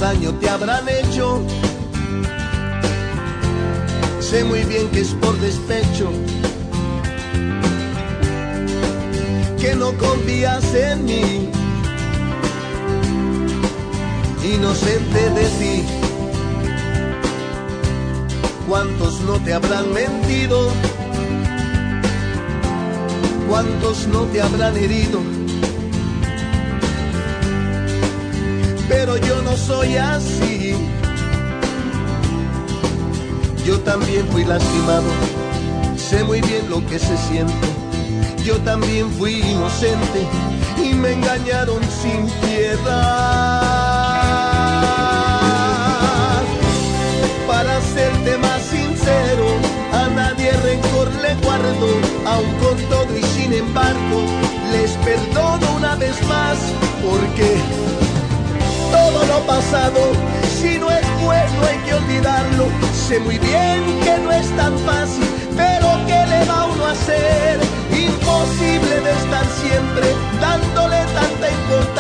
daño te habrán hecho. Sé muy bien que es por despecho, que no confías en mí, inocente de ti. ¿Cuántos no te habrán mentido? ¿Cuántos no te habrán herido? Pero yo no soy así. Yo también fui lastimado, sé muy bien lo que se siente. Yo también fui inocente y me engañaron sin piedad. Para serte más sincero, a nadie rencor le guardo, aun con todo y sin embargo, les perdono una vez más, porque todo lo pasado, si no es bueno hay que olvidarlo. Sé muy bien que no es tan fácil, pero ¿qué le va uno a hacer? Imposible de estar siempre dándole tanta importancia